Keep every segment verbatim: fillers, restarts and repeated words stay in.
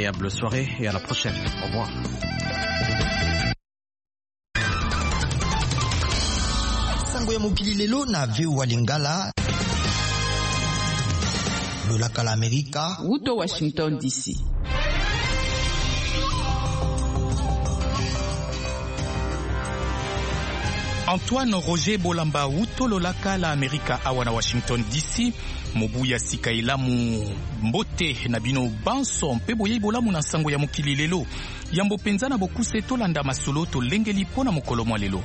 agréable soirée et à la prochaine. Au revoir. Sango ya mokili lelo na V O A Lingala. Lolaka la Amerika. Wuto Washington D C. Antoine Roger Bolamba Wuto Lolaka la Amerika awana Washington D C. Mobuya Sikailamu Mbote na bino banso mpe boye bolamu na sango ya mokili lelo. Yambo penza na bokuse tolanda masolo to lengeli pona mokolo mwa lelo.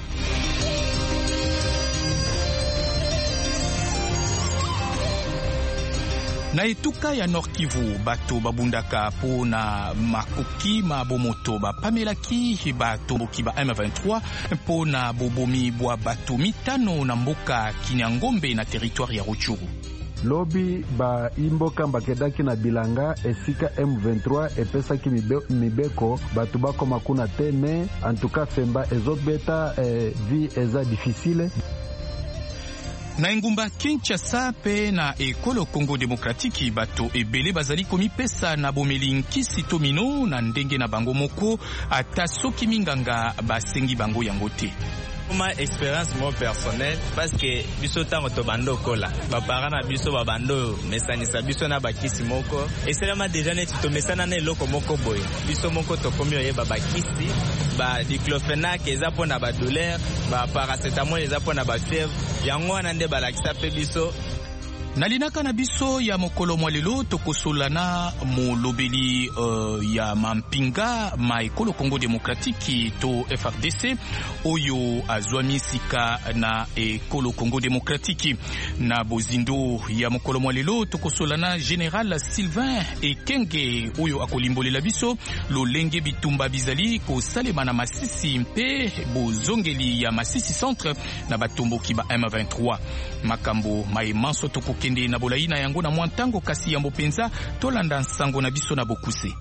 Na etuka ya Nord Kivu bato babundaka po na makoki mabomoto bapamelaki bato boki ba M vingt-trois po na bobomi bwa bato mitano na mboka Kinyangombe na territoire ya Rutshuru. Lobi ba imboka mbakedaki na bilanga esika M vingt-trois epesaki mibeko bato bakoma kuna te me en tout cas femba ezobeta eh, vie eza difficile. Na engumba Kinshasa pe na ekolo Congo Demokratiki bato ebele bazali komipesa na bomeli nkisi tomino na ndenge na bango moko ata soki minganga basengi bango yango te. Ma expérience mo personnelle parce que biso tango to bando kola ba parana biso ba bando mesanisa biso na bakisi moko et c'est vraiment déjà net to mesana na eloko moko boy biso moko to komi oyeba bakisi ba diclofenac eza pona ba douleur ba paracetamol eza pona ba fièvre yango wana nde balakisa pe biso. Nalinaka na biso ya mokolo mwalelo tokosolana molobeli uh, ya mampinga ma ekolo Congo Demokratiki to F R D C oyo azwami sika na ekolo Congo Demokratiki. Na bozindo ya mokolo mwalelo tokosolana General Sylvain Ekenge oyo akolimbolela biso lolenge bitumba bizali kosalema na Masisi mpe bozongeli ya Masisi Centre na batomboki ba M vingt-trois. Makambo maemanso toko kende na bolai na yango na mwantango kasi yambo penza tolanda nsango na biso na bokuse.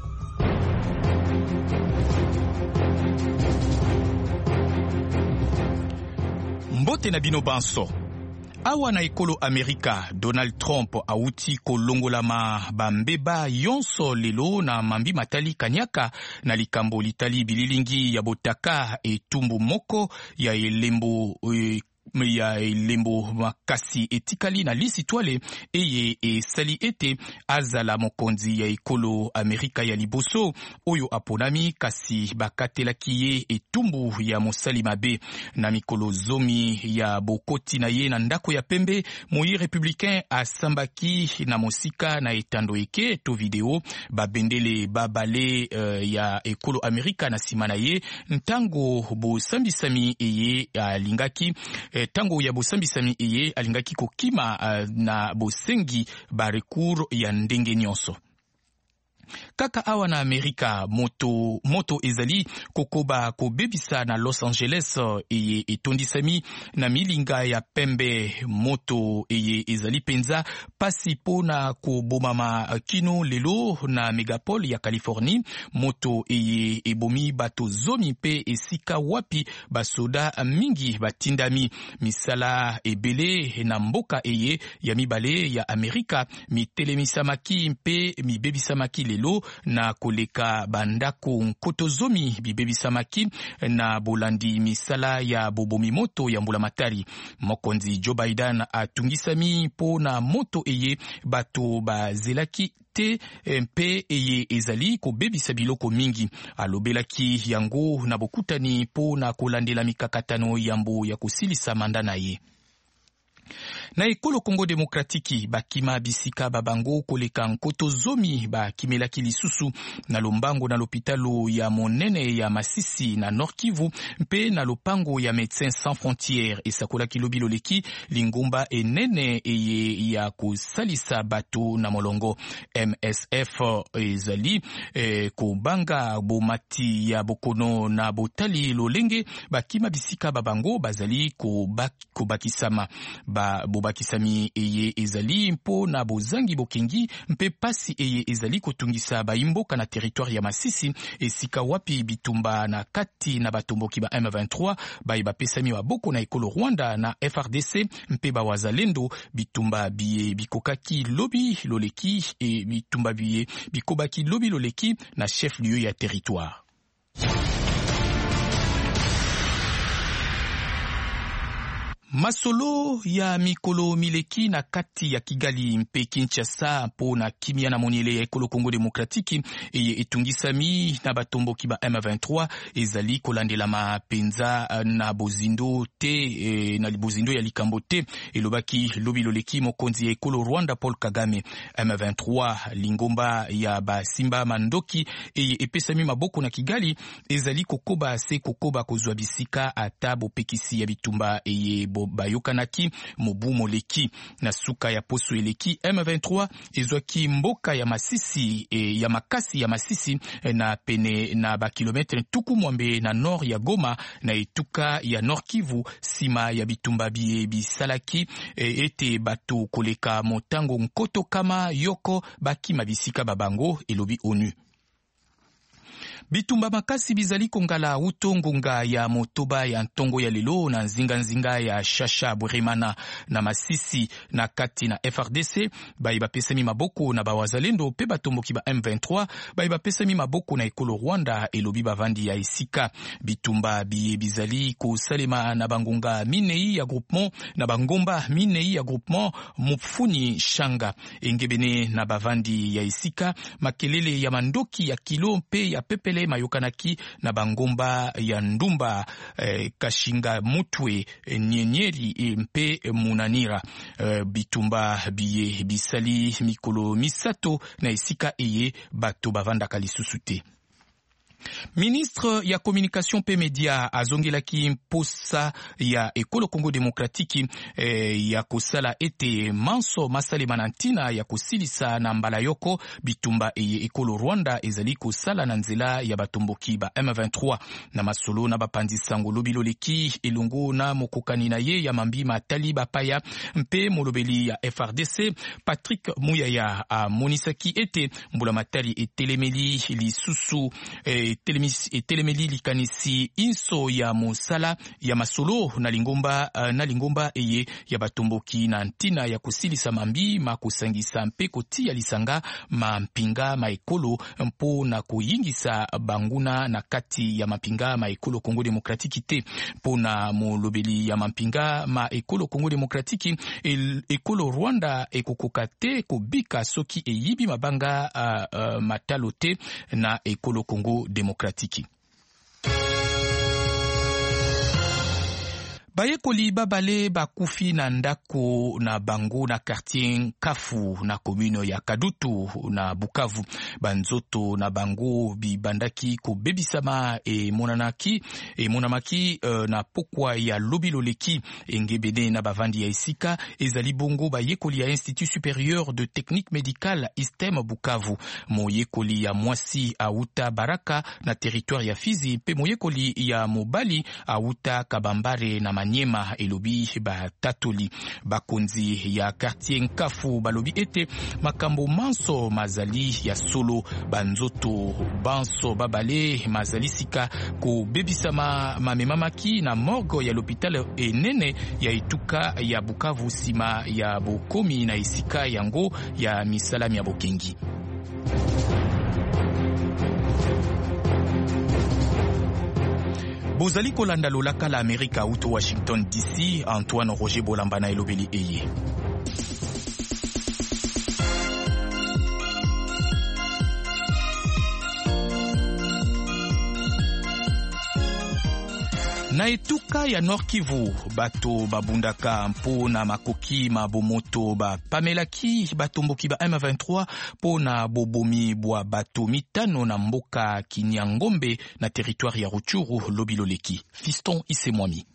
Mbote na bino banso. Awa na ekolo Amerika, Donald Trump auti kolongolama bambeba yonso lelo na mambi matali kanyaka na likambo litali bililingi ya botaka etumbu moko ya elembo e, ya elembo makasi etikali na lisi toile eye esali ete azala mokonzi ya ekolo Amerika ya liboso oyo aponami kasi bakatelaki ye etumbu ya mosali mabe na mikolo zomi ya bokoti na ye na ndako ya pembe. Moi républicain asambaki na mosika na etando eke to video babendele babale uh, ya ekolo Amerika na sima na ye ntango bosambisami eye alingaki tango ya bosambisami eye alingaki kokima uh, na bosengi ba recours ya ndenge nyonso. Kaka awa na Amerika moto moto ezali kokoba kobebisa na Los Angeles eye etondisami na milinga ya pembe moto eye ezali penza pasi pona kobomama kino lelo na megapole ya Californie moto eye ebomi bato zomi pe esika wapi basoda mingi batindami misala ebele na mboka eye ya mibale ya Amerika mitelemisamaki mpe mibebisamaki lelo na koleka bandako nkoto zomi bibebisamaki na bolandi misala ya bobomi moto ya mbula matari. Mokonzi Joe Biden atungisami po na moto eye bato bazelaki te mpe eye ezali kobebisa biloko mingi. Alobelaki yango na bokutani po na kolandela mikakatano yambo ya kosilisa manda na ye. Na ekolo Congo Demokratiki bakima bisika babango koleka nkoto zomi bakimelaki lisusu na lombango na lopitalo ya monene ya Masisi na Nord Kivu mpe na lopango ya Médecins Sans Frontières esakolaki lobilo leki lingumba enene eye ya kosalisa bato na molongo. M S F ezali eh, kobanga bomati ya bokono na botali lolenge bakima bisika babango bazali kobak, kobakisama ba ba bobakisami eye ezali mpo na bozangi bokengi mpe pasi eye ezali kotungisa baimboka na territoire ya Masisi esika wapi bitumba na kati na batomboki ba M vingt-trois baye bapesami maboko na ekolo Rwanda na F R D C mpe ba wazalendo bitumba biye bikokaki lobi loleki e bitumba biye bikobaki lobi loleki na chef lieu ya territoire. Masolo ya mikolo mileki na kati ya Kigali mpe Kinshasa po na kimia na moniele ya ekolo Kongo Demokratiki eye etungisami na batomboki ba M vingt-trois ezali kolandela mapenza na bozindo te e, na bozindo ya likambo te elobaki lobi loleki mokonzi ya ekolo Rwanda Paul Kagame. M vingt-trois lingomba ya basimba mandoki eye epesami maboko na Kigali ezali kokoba se kokoba kozwa bisika ata bopekisi ya bitumba eye bayokanaki mobu moleki na suka ya poso eleki. M vingt-trois ezwaki mboka ya Masisi e, ya makasi ya Masisi e, na pene na ba kilometre tuku mwambe na nord ya Goma na etuka ya Nord Kivu sima ya bitumba biye bisalaki e, ete bato koleka motango nkoto kama yoko bakima bisika babango elobi ONU. Bitumba makasi bizali kongala utongonga ya motoba ya ntongo ya lelo na nzinga nzinga ya Shasha Bweremana na Masisi na kati na F R D C bayi bapesami maboko na bawazalendo pe batomboki ba M vingt-trois bayi bapesami maboko na ekolo Rwanda elobi bavandi ya esika. Bitumba biye bizali kosalema na bangonga minei ya groupement na bangomba minei ya groupement Mufuni Shanga engebene na bavandi ya esika makelele ya mandoki ya kilo mpe ya pepele mayokanaki na bangomba ya Ndumba eh, Kashinga Mutwe eh, Nyenyeri eh, mpe eh, Munanira eh, bitumba biye bisali mikolo misato na esika eye bato bavanda kalisusu te. Ministre ya communication pe media azongelaki mposa ya ekolo Kongo Demokratiki eh, ya kosala ete manso masale manantina ya kosilisa na mbala yoko bitumba eye ekolo Rwanda ezali kosala na nzela ya batomboki ba M vingt-trois na masolo na bapandisango lobiloleki elungu na mokokani na ye ya mambi matali bapaya mpe molobeli ya F R D C Patrick Muyaya a monisaki ete mbula matali etelemeli lisusu eh, etelemeli likanisi inso ya mosala ya masolo na lingomba uh, na lingomba eye ya batomboki na ntina ya kosilisa mambi makosangisa mpe kotia lisanga mampinga maekolo mpo na koyingisa banguna na kati ya mapinga maekolo Kongo Demokratiki te. Mpo na molobeli ya mampinga maekolo Kongo Demokratiki el, ekolo Rwanda ekokoka te kobika soki eyibi mabanga uh, uh, matalo te na ekolo Kongo Demokratiki. Bayekoli babale bakufi na ndako na bango na quartier Kafu na commune ya Kadutu na Bukavu. Banzoto na bango bibandaki kobebisama e monanaki e monamaki uh, na pokwa ya lobiloleki engebene na bavandi ya esika ezali bongo bayekoli ya Institut Supérieur de Technique Médicale I S T E M Bukavu. Moyekoli ya Mwasi auta Baraka na territoire ya Fizi pe moyekoli ya Mobali auta Kabambare na Nyema elobi ba tatoli bakonzi ya quartier Nkafu balobi ete makambo manso mazali ya solo banzoto banso babale mazali sika ko bebisama mamemamaki na morgue ya l'hôpital enene ya etuka ya Bukavu sima ya bokomi na esika yango ya misalami ya bokengi. Bozali kolanda lolaka la Amerika uto Washington D C, Antoine Roger Bolamba na elobeli eye. Na etuka ya Nord Kivu bato babundaka mpo na makoki mabomoto ba pamelaki batomboki ba M vingt-trois po na bobomi bwa bato mitano na mboka Kinyangombe na territoire ya Ruchuru lobiloleki. Fiston Isemwami.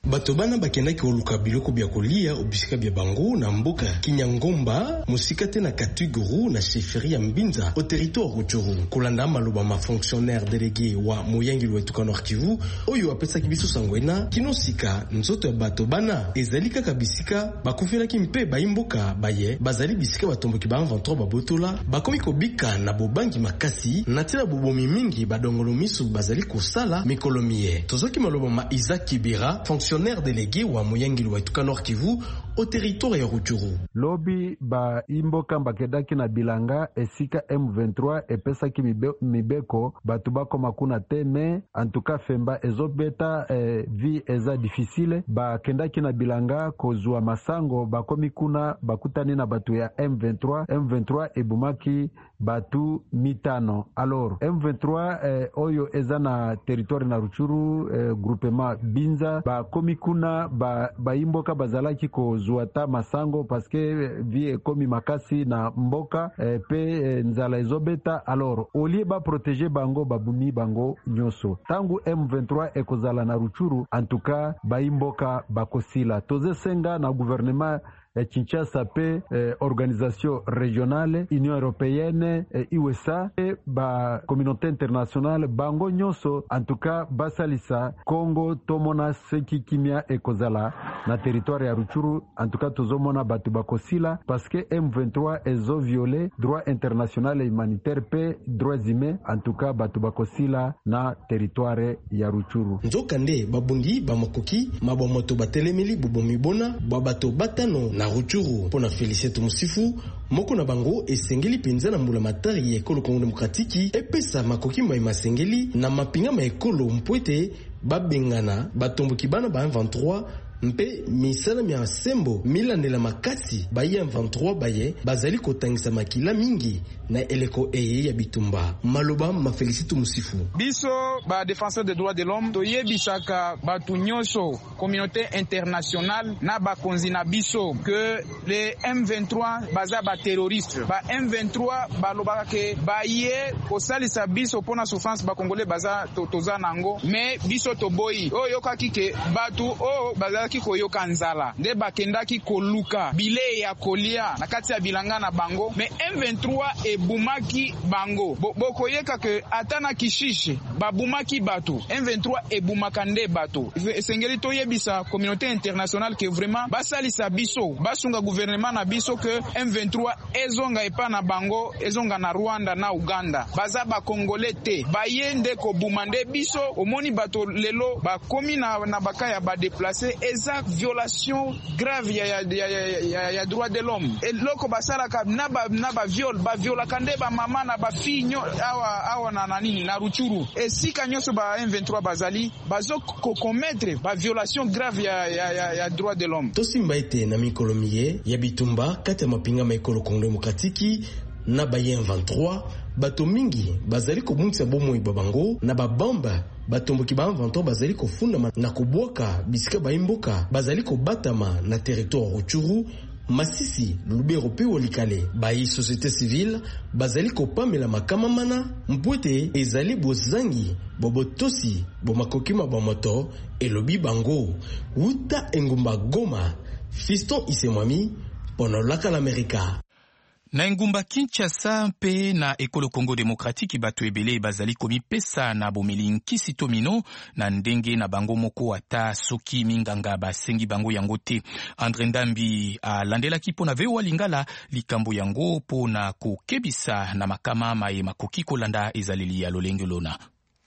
bato bana bakendaki koluka biloko bya kolia obisika bya bango na mboka Kinyangomba musika te na Katuguru na chefferie ya Mbinza au territoire Rutshuru. Kolanda maloba ma fonctionnaire délégué wa Moyengi Lwetuka Nord Kivu oyo apesaki biso sangwena kinosika nzoto ya bato bana ezali kaka bisika bakufelaki mpe bayimboka baye bazali bisika batomboki ba vingt-trois babotola bakomi kobika na bobangi makasi na tela bobomi mingi badongolo misu bazali kosala mikolomiye. Tozoki maloba ma Isaac Kibira fonctionnaire délégué wa Moyengi Lwetuka Nord Kivu au territoire ya Rutshuru. Lobi ba imboka bakedaki na bilanga esika M vingt-trois epesaki mibe, mibeko batu bakoma kuna teme antuka femba ezobeta eh, vi eza difficile bakendaki na bilanga kozwa masango bakomi kuna bakutani na batu ya M vingt-trois. M vingt-trois ebumaki batu mitano. Alors M vingt-trois eh, oyo eza na territoire na Rutshuru eh, groupement Binza bakomi kuna ba, ba imboka bazalaki kozwa ta masango paske vi ekomi makasi na mboka eh, pe eh, nzala ezobeta. Alors olie ba protéger bango babumi bango nyoso tangu M vingt-trois ekozala na Rutshuru antuka ba imboka bakosila toze senga na gouvernement et Kinshasa pe eh, organisation régionale Union européenne eh, U S A et ba communauté internationale bango nyoso en tout cas basalisa Congo tomona seki kimia ekozala na territoire ya Rutshuru en tout cas tozomona batu bakosila parce que M vingt-trois ezo violé droit international et humanitaire pe droits humains en tout cas batu bakosila na territoire ya Rutshuru. Nzokande babundi bamakoki mabomoto batelemeli bobomibona babato batano na Rutshuru pona Félicité Musifu moko na bango esengeli penza na mbula matari ya ekolo Congo Demokratiki epesa makoki mai masengeli na mapinga ma ekolo mpwete babengana batomboki bana ba M vingt-trois mpe misala mya sembo milandela makasi ba M vingt-trois baye bazali kotangisa makila mingi na eleko eye ya bitumba maloba ma Félicité Musifu. Biso ba défenseur des droits de l'homme toyebisaka batu nyonso communauté internationale na bakonzi na biso que les M vingt-trois baza ba terroriste ba M vingt-trois balobaka ke baye kosalisa biso pona souffrance ba congolais baza to, toza nango mais biso toboyi oyo kaki ke batu o baza ki koyoka nzala nde bakendaki koluka bile ya kolia na kati ya bilanga na bango mais M vingt-trois ebumaki bango bokoyeka ke atana kishishe babumaki batu M vingt-trois ebumaka nde batu esengeli toyebisa communauté internationale ke vraiment basalisa biso basunga gouvernement na biso ke M vingt-trois ezonga epa na bango ezonga na Rwanda na Uganda baza ba congolais te bayende kobuma nde biso omoni bato lelo bakomi na, na bakaya ba déplacer eza violation grave ya ya ya ya, ya, ya droit de l'homme et loko basala ka na ba na ba viol ba viola kande ba mama na ba finyo awa awa na nani na Rutshuru et sika nyoso ba M vingt-trois bazali bazo ko commettre ba violation grave ya ya, ya, ya droit de l'homme. Tosimba ete na mikolomiye ya bitumba kati ya mapinga ma ekolo Congo Demokratiki na ba M vingt-trois bato mingi bazali kobungisa bomoi babango na babamba batomboki ba M vingt-trois bazali kofunda na kubwaka bisika baimboka bazali kobatama na territoire Rutshuru Masisi Lubero pe Walikale bayi société civile bazali kopamela makama mana mpwete ezali bozangi bobotosi bomakokima bamoto elobi bango wuta engumba Goma Fiston Isemwami pono laka l'Amerika. Na ngumba Kinshasa mpe na ekolo Congo Demokratiki bato ebele bazali komipesa na bomeli nkisi tomino na ndenge na bango moko ata soki minganga basengi bango yango te. Andre Ndambi alandelaki pona vewa lingala likambo yango pona kokebisa na makama maye makoki kolanda ezaleli ya lolenge lona.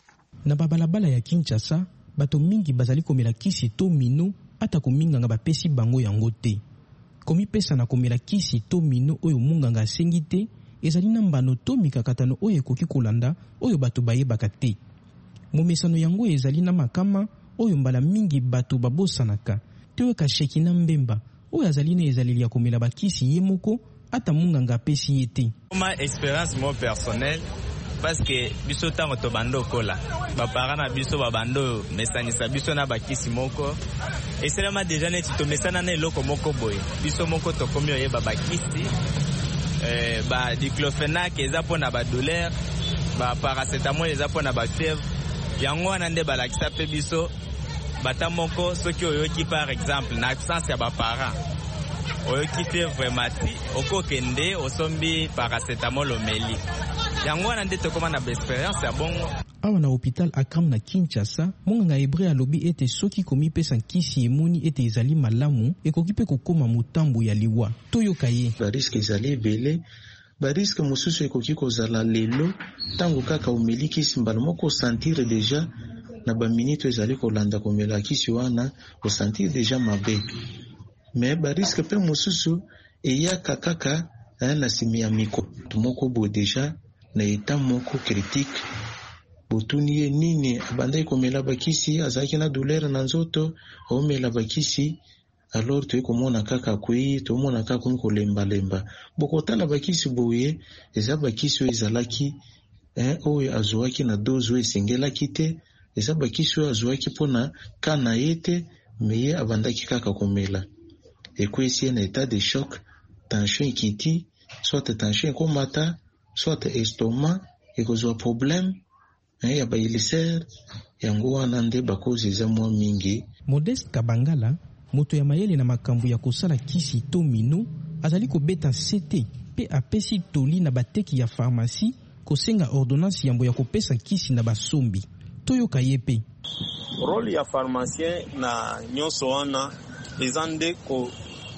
Na babalabala ya Kinshasa bato mingi bazali komela kisi tomino ata kominganga bapesi bango yango te. Komi pesa na komela kisi to mino oyo munganga asengi te ezali na mbano to mikakatano oyo ekoki kolanda oyo bato bayebaka te. Momesano yango ezali na makama oyo mbala mingi bato babosanaka te ka sheki na mbemba oyo azali na ezaleli ya komela bakisi ye moko ata munganga apesi ye te. Ma expérience mo personnelle parce que biso tango to bando kola ba parana biso ba bando mesanisa biso na bakisi moko et c'est vraiment déjà neti to mesana na eloko moko boye biso moko to komi oyeba bakisi eh ba diclofenac eza pona ba douleur ba paracetamol eza pona ba fièvre yango wana nde balakisa pe biso bata moko soki oyoki par exemple na absence ya baparent oyoki fièvre vraiment okokende osombi paracetamol omeli yango wana nde tokoma na expérience ya bongo. Awa na hôpital Akram na Kinshasa, monganga Hébreu alobi ete soki komipesa nkisi emoni ete ezali malamu ekoki pe kokoma motambo ya liwa. Toyoka ye. Ba risque ezali ebele, ba risque mosusu ekoki kozala lelo tango kaka omeli kisi mbala moko sentir déjà na ba minute ezali kolanda komela kisi wana o sentir déjà mabe. Mais ba risque pe mosusu eyaka kaka na simi ya miko tumoko bo déjà na état moko critique. Botuni nini abandai komela bakisi azaki na douleur na nzoto omela bakisi alors to komona kaka kwi to mona kaka ko lemba lemba bokotala bakisi boye eza bakisi ezalaki eh oyo azwaki na dozo esengela kite eza bakisi azwaki pona kana yete meye abandaki kaka komela ekwesi na état de choc tension kiti soit tension komata soit estomac ekozwa problème ya bailiser yango wana nde bakozi za mwa mingi. Modeste Kabangala, moto ya mayele na makambo ya kosala kisi to mino, azali kobeta C T pe apesi toli na bateki ya pharmacie kosenga ordonnance yambo ya kopesa kisi na basombi. Toyoka yepe. Role ya pharmacien na nyonso wana ezande ko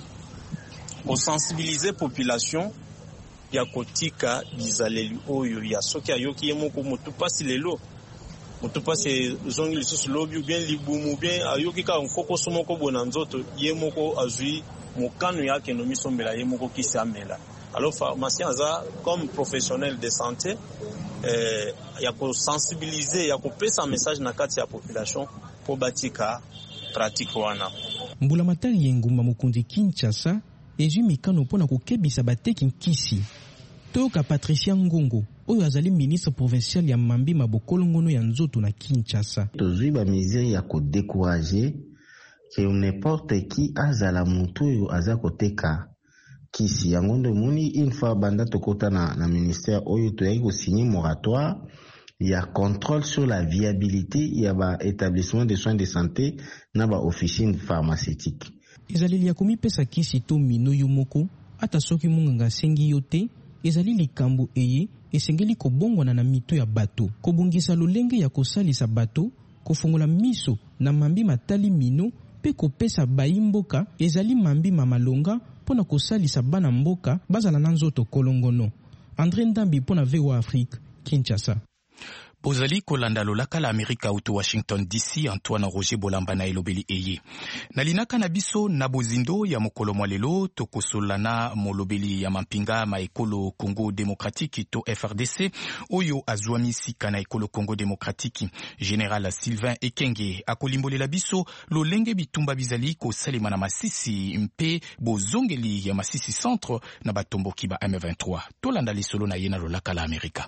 ko sensibiliser population ya kotika bizaleli oyo ya soki ayoki ye moko motu pasi lelo motu pasi zongi lisusu lobi ou bien libumu bien ayoki ka nkoko somoko bona nzoto ye moko azui mokano yake no misombela ye moko kisi amela. Alors pharmacien aza comme professionnel de santé eh, ya ko sensibiliser ya ko pesa message na kati ya population po batika pratique wana. Mbula matari yenguma mukundi Kinshasa ezui mikano pona kokebisa bateki nkisi. Toyoka Patricia Ngongo oyo azali ministre provincial ya Mambi Mabokolongono ya nzoto na Kinshasa. Tozui ba mesure ya ko décourager que n'importe qui azala mutu oyo aza koteka kisi yango ndo muni une fois banda tokota na, na ministère oyo toyaki ko signer moratoire ya contrôle sur la viabilité ya ba établissement de soins de santé na ba officine pharmaceutique. Ezali ya komipesa kisi to mino yo moko ata soki munganga sengi yote ezali likambo eye esengeli kobongwana na mito ya bato kobungisa lolenge ya kosalisa bato kofungola miso na mambi matali mino pe kopesa baimboka ezali mambi mamalonga pona kosalisa bana mboka bazala na nzoto kolongono. André Ndambi pona V O A Afrique, Kinshasa. Bozali kolanda lolaka la Amerika uto Washington D C. Antoine Roger Bolamba na elobeli eye. Nalinaka na biso na bozindo ya mokolo mwalelo tokosolana molobeli ya mampinga ma ekolo Congo Démocratique to F R D C oyo azwami sika na ekolo Congo Démocratique. Général Sylvain Ekenge akolimbolela biso lolenge bitumba bizali kosalema na Masisi mpe bozongeli ya Masisi Centre na batomboki ba M vingt-trois. Tolanda lisolo na ye na lolaka la Amerika.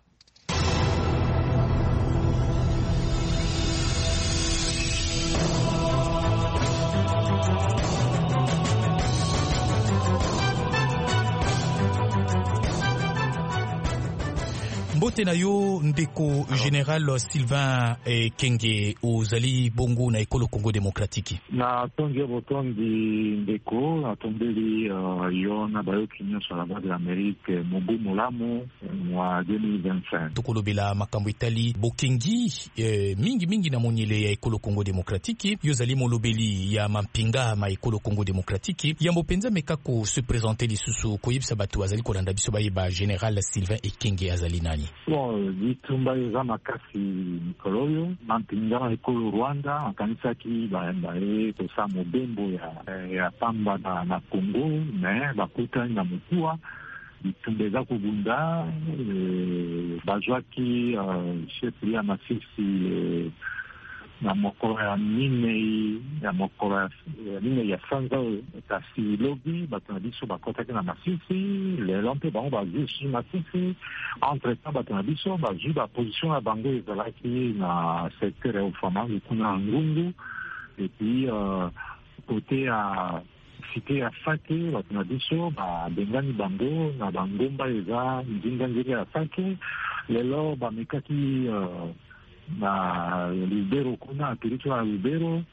Mbote na yo ndeko Général Sylvain Ekenge ozali bongo na ekolo Congo Démocratique. Na tonge botondi ndeko na tombeli uh, yo na bayoki nyonso na bade Amerique mobu mulamu mwa deux mille vingt-cinq. Tokolobela makambo itali bokengi eh, mingi mingi na monyele ya ekolo Congo Démocratique yo zali molobeli ya mampinga ma ekolo Congo Démocratique yambo penza mekako se présenter lisusu koyebisa bato azali kolanda biso bayeba Général Sylvain Ekenge azali nani. Bon, bitumba eza makasi mikolo oyo mampinga na ekolo Rwanda akanisaki baye kosa mobembo ya, ya pamba na, na Congo me bakutani na mokuwa bitumba eza kobunda e, bazwaki uh, chefri ya Masisi e, na mokolo ya minei ya mokolo ya minei ya sanza kasi lobi bato na biso bakotaki na Masisi lelo mpe bango bazwi su Masisi entre temps bato na biso bazwi baposition ya bango ezalaki na secteur ya ufama kuna ngungu epuis uh, kote ya cité ya Sake bato na biso babengani bango na bangomba eza nzinga nzeli ya Sake lelo bamekaki uh, na Lubero kuna territoire ya Lubero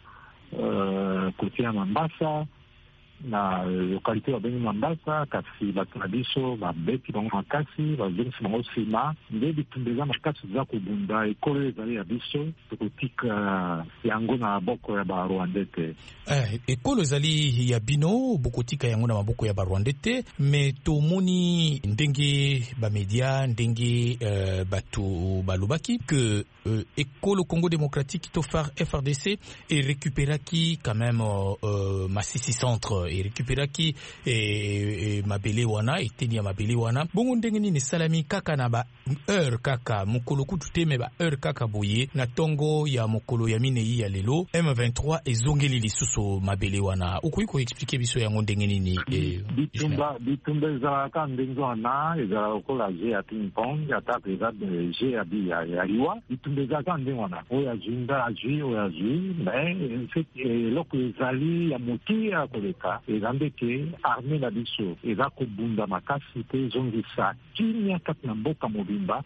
uh, kotia Mambasa na lokalite babengi Mambasa kasi bato na biso babeti bango makasi babengisi bango nsima nde bitumba eza makasi eza kobunda ekolo ezali ya biso tokotika yango na maboko ya barwandais te. Eh, ekolo ezali ya bino bokotika yango na maboko ya barwandais te, me tomoni ndenge bamedia ndenge uh, bato balobaki que uh, ekolo Congo démocratique to F R D C et récupéraki quand même uh, Masisi centre et récupéraki et, et mabele wana eteni ya mabele wana bongo ndenge nini salami kaka na ba heure kaka mokolo kutu te me ba heure kaka boye na tongo ya mokolo ya minei ya lelo M vingt-trois ezongeli lisusu mabele wana ukoyi ko expliquer biso yango ndenge nini e bitumba bitumba ezalaka ndenge wana ezalaka lokola je ya ping pong ataka eza je ya bi ya liwa bitumba ezalaka ndenge wana oyo azwinga azwi oyo azwi mais eloko ezali ya moki ya koleka eza ndeke arme na biso eza kobunda makasi mpe ezongisa kimia kati na mboka mobimba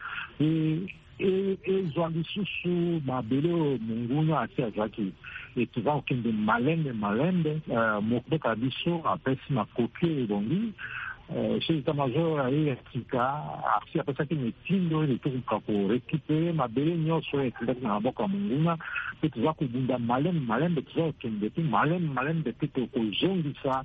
ezwa lisusu mabele oyo monguna ati azwaki etoza kokende malembe malembe mokboka ya biso apesi makoki ebongi chez l'état-major aye ya sika asi apesaki mitindo etokoka korekipere mabele nyonso oyo etindaki na maboko ya monguna mpe toza kobunda malembe malembe toza kokende mpe malembe malembe mpe tokozongisa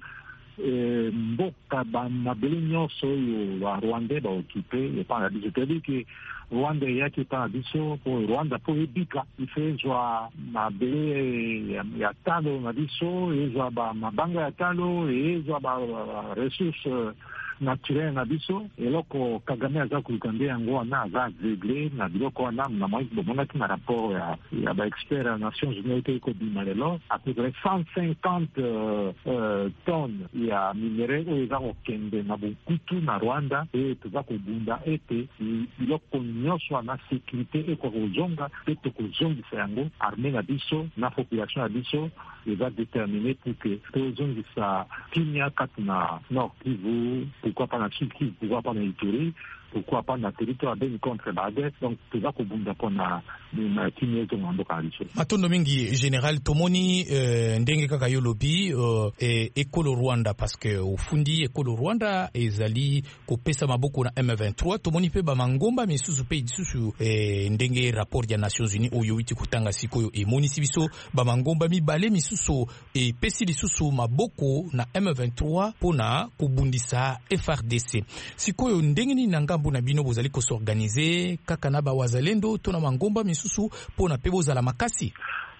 mboka bamabele nyonso oyo barwandais baokipe epa na biso toyebi ke Rwanda eyaki epa na biso po Rwanda po ebika ife ezwa mabele ya talo na biso ezwa bamabanga ya talo ezwa baresource naturel na biso eloko Kagame aza koluka nde yango wana aza aveugle na biloko wana na moi bomonaki na rapport ya ya baexpert ya Nations Unies ete ekobima lelo à peu près cent cinquante tonnes ya minere oyo eza kokende na bokutu na Rwanda e toza kobunda ete biloko nyonso wana sécurité ekokozonga mpe tokozongisa yango armée na biso na population na biso eza déterminé pour que tozongisa kimia kati na Nord Kivu, pourquoi pas na Sud Kivu, pourquoi pas na Ituri, pourquoi pas na territoire ben contre Bagdad. Donc toza kobunda pona na kimia ezonga mboka na biso. Matondo mingi général tomoni uh, ndenge kaka yo lobi uh, e, ekolo Rwanda parce que ufundi ekolo Rwanda ezali kopesa maboko na M vingt-trois tomoni pe ba mangomba misusu pe disusu e, ndenge rapport ya Nations Unies oyo witi kutanga sikoyo e monisi biso ba mangomba mibale misusu e pesi lisusu maboko na M vingt-trois pona kubundisa F R D C sikoyo ndenge ni ngambu na bino bozali ko s'organiser kaka na ba wazalendo to na mangomba misusu pona pe bozala makasi.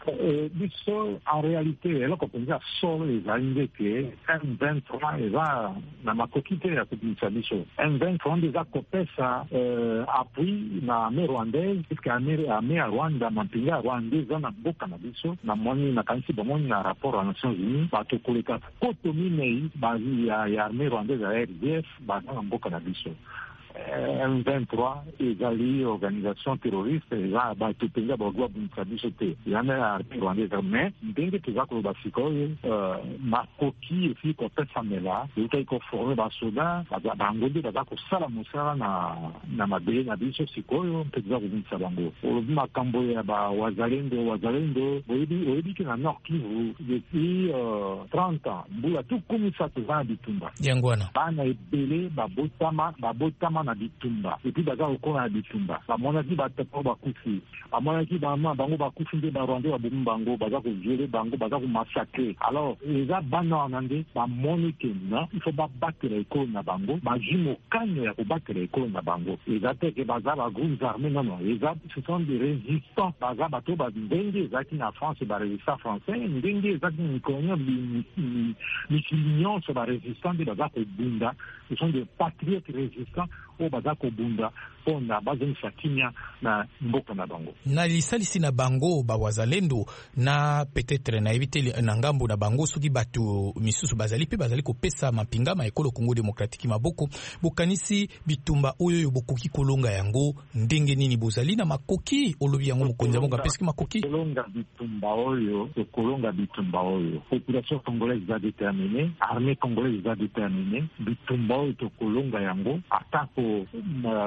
biso en réalité eloko mpenza solo ezali ndeke M vingt-trois eza na makoki te ya kobimisa biso. M vingt-trois nde eza kopesa appui na armée rwandaise puisque armée ya Rwanda mampinga ya Rwanda eza na mboka na biso na moni nakanisi bamoni na rapport ya Nations Unies bato koleka koto minei ya armée rwandaise ya R D F baza na mboka na biso. M vingt-trois ezali organisation terroriste eza bato mpenza bagwa bumisa biso te yana ya armée rwandaise mais ndenge toza koloba sikoyo makoki efi kopesamela eutaki koforme basoda bango nde baza kosala mosala na mabele na biso sikoyo mpe toza kobimisa bango olobi makambo ya bawazalendo wazalendo oyebiki na Nord Kivu depuis trente ans mbula tukumisa toza na bitumba yangwana bana ebele babotama babotama na bitumba epi baza kokola na bitumba bamonaki batepo bakufi bamonaki bama bango bakufi nde barwandais babomi bango baza koviole bango baza komasakre alors eza bana wana nde bamoni ke non il faut babatela ekolo na bango bazwi mokanyo ya kobatela ekolo na bango eza te ke baza bagroupes armés non non eza ce sont des résistants baza bato ndenge ezalaki na France barésistant français ndenge ezalaki na mikolo mikili nyonso barésistant nde baza kobunda ce sont des patriotes résistants oyo baza kobunda mpona bazongisa kimia na mboka na bango na lisalisi na bango bawazalendo na peut-être na yebi na ngambo na bango soki bato misusu bazali pe bazali kopesa mapinga ma ekolo Congo démocratique maboko bokanisi bitumba oyo bokoki kolonga yango ndenge nini bozali na makoki olobi yango mokonzi bonga peski makoki kolonga bitumba oyo kolonga bitumba oyo population congolaise va déterminer armée congolaise va déterminer bitumba oyo to kolonga yango atako mpoko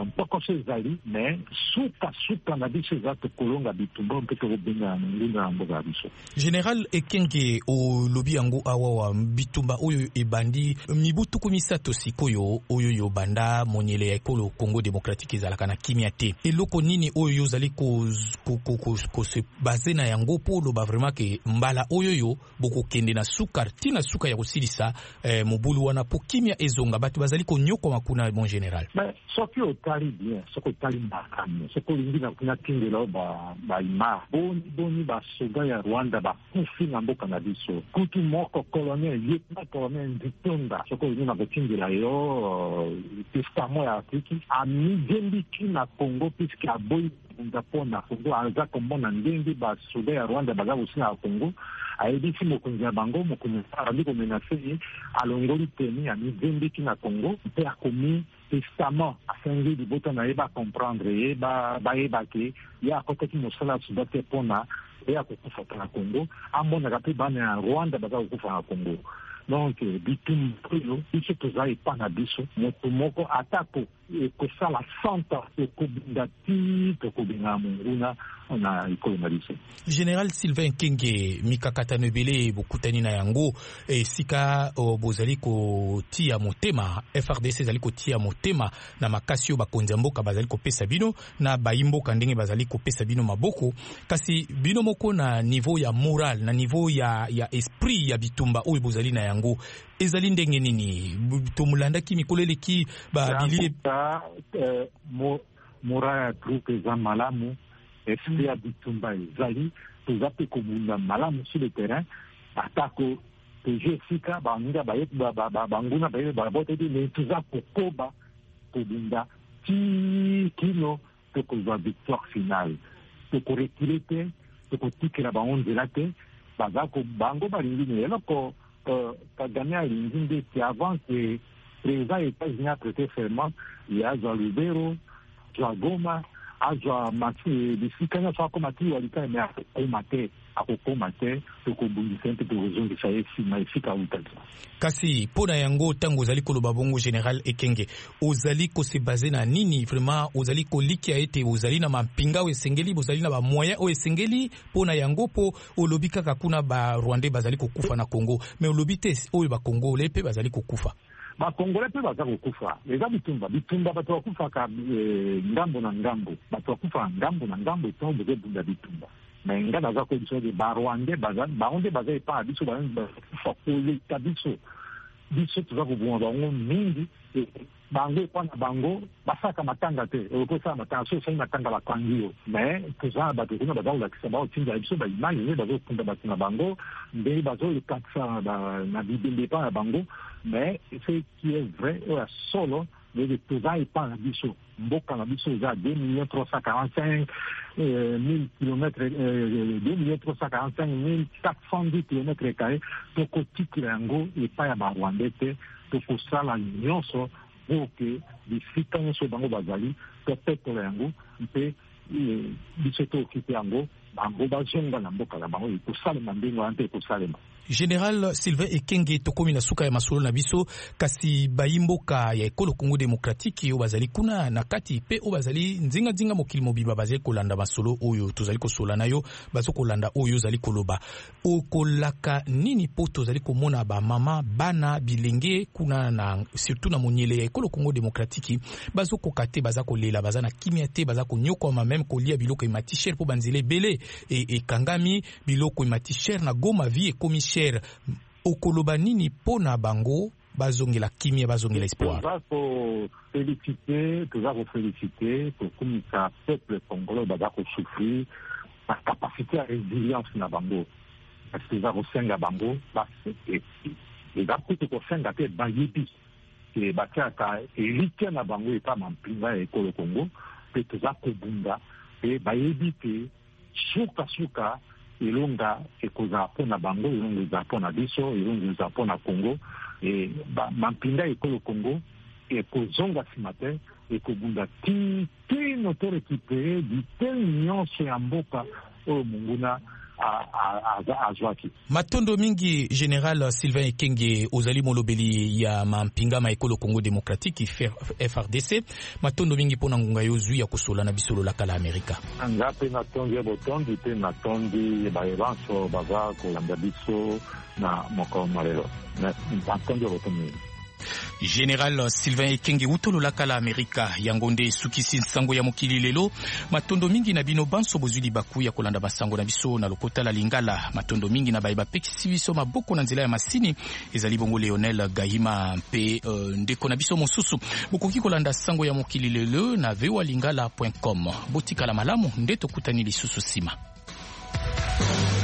biso ezali mais suka suka na biso eza tokolonga bitumba mpe tokobenga ngunga ya mboka ya biso. General Ekenge olobi yango awa wa bitumba oyo ebandi mibu tuku misato sikoyo oyo yo banda monyele ya ekolo Congo démocratique ezalaka na kimia te. Eloko nini oyo yo zali ko ko ko, ko, ko se base na yango po loba vraiment ke mbala oyo yo boko kende na suka tina suka ya kosilisa eh, mobulu wana po kimia ezonga batu bazali ko nyoko makuna mon general. Mais soki otali bien soki otali makamo soki olingi na kuna tingela ba ba ima boni boni ba soga ya Rwanda ba kufi na mboka na biso kutu moko colonel lieutenant colonel Nditonda soki olingi na kotingela yo testament ya Afriki amijembiki na Congo puisque aboyi ndapo na Congo aza komona ndenge ba soga ya Rwanda baza kosi na Congo ayebisi mokonzi ya bango mokonzi arandi komenase alongoli teni amijembiki na Congo mpe akomi testament asengi libota na ye ba comprendre ye ba bayeba ke ye akotaki mosala suba te mpona ye akokufa na Congo amonaka mpe bana ya Rwanda baza kokufa na Congo. Donc bitumba oyo biso toza epa na biso moto moko atako ekosala santa ekobinda ti tokobenga monguna na ekolo na biso. General Sylvain Ekenge mikakatano ebele bokutani na yango esika bozali kotia motema F R D C ezali kotia motema na makasi oyo bakonzi ya mboka bazali kopesa bino na bayimboka ndenge bazali kopesa bino maboko kasi bino moko na niveau ya moral na niveau ya ya esprit ya bitumba oyo bozali na yango ezali ndenge nini tomulandaki mikoleleki babili Uh, mo, mora ya groupe eza malamu esprit ya bitumba ezali toza pe kobunda malamu sur le terrain atako toje esika bangunga banguna baye babotedi me toza kokoba kobunda ti kino tokozwa victoire finale tokorekile te tokotikela bango nzela te bango balingi ne eloko Kagame alingi ndeti avant que président États-Unis a prêté serment, il y a Jean Lubero, Jean Goma, a Jean Mathieu, les Sikanya sont comme Mathieu, Walika, mais à Komate, à Komate, to kobundisa mpe tozongisa ye nsima esika utaki. Kasi pona yango tango ozali koloba bongo General Ekenge ozali kose base na nini vraiment ozali kolikia ete ozali na mampinga oyo esengeli bozali na ba moyen oyo esengeli pona yango po olobi kaka kuna ba Rwandais bazali kokufa na Congo mais olobi te oyo ba Congo lepe bazali kokufa. Bakongole mpe baza kokufa eza bitumba bitumba bato bakufaka ngambo na ngambo bato bakufa ngambo na ngambo etongo bozobunda bitumba me nga naza koyebisa ete barwande bango nde baza epa na biso bakufa koleka biso biso toza koboma bango mingi bango epa na bango basaka matanga te okosala matanga so osali matanga bakangi yo me toza bato kuna baza kolakisa baotinda biso baimage nde bazokunda bato na bango ndenge bazolekatisa na bibembe epa na bango. Mais ce qui est vrai, il y a solo, mais les toza et pas biso. Mboka na biso, il y a deux millions trois cent quarante-cinq mille kilomètres, deux millions trois cent quarante-cinq mille quatre cent dix kilomètres carrés. Toko tiki yango et pas ya barwandete. Toko sala nyonso pour que les fika nyonso bango bazali. Toko yango, mpe biso to okipe yango. Bango bazonga na mboka na bango. Iko salema ndengo ante iko salema. General Sylvain Ekenge tokomi na suka ya masolo na biso kasi bayimboka ya ekolo Congo démocratique yo bazali kuna na kati pe o bazali nzinga nzinga mokili mobiba bazali kolanda masolo oyo tozali kosola nayo bazo kolanda oyo zali koloba okolaka nini po tozali komona ba mama bana bilenge kuna na surtout na monyele ya ekolo Congo démocratique bazo kokate baza kolela baza na kimia te baza konyoko ma même kolia biloko imati cher po banzile bele e, e kangami biloko imati cher na Goma vie ekomi cher okoloba nini pona bango bazongela kimia bazongela espoir. Toza ko féliciter toza ko féliciter pour kumisa peuple congolais baza ko souffrir la capacité à résilience na bango parce que toza ko senga bango parce que les apôtres ko senga te bayibi ke bakaka élite na bango eta mampinga ekolo Congo pe toza ko bunda pe bayibi ke suka suka ilunga ekoza pona bango ilunga za pona biso ilunga za pona Congo et mampinga ekolo Congo ekozonga simate ekobunda ti ti notre récupérer du tel nyonso ya mboka o munguna azwaki. Matondo mingi General Sylvain Ekenge ozali molobeli ya mampinga ma ekolo Congo Démocratique F R D C, matondo mingi pona ngunga yozwi ya kusola na bisolo la kala Amerika. Ngape na tondi ya botondi pe na tondi ba evanso baza kolanda biso na moko malelo. Na tondi ya botondi. General Sylvain Ekenge utolo la kala Amerika yangonde sukisi nsango ya mokili lelo matondo mingi na bino banso bozuli baku ya kolanda basango na biso na lokota la Lingala matondo mingi na baiba pekisi biso maboko na nzela ya masini ezali bongo Leonel Gahima mpe uh, ndeko na biso mosusu bokoki kolanda sango ya mokili lelo na v o a lingala point com botika la malamu ndeto kutani lisusu sima.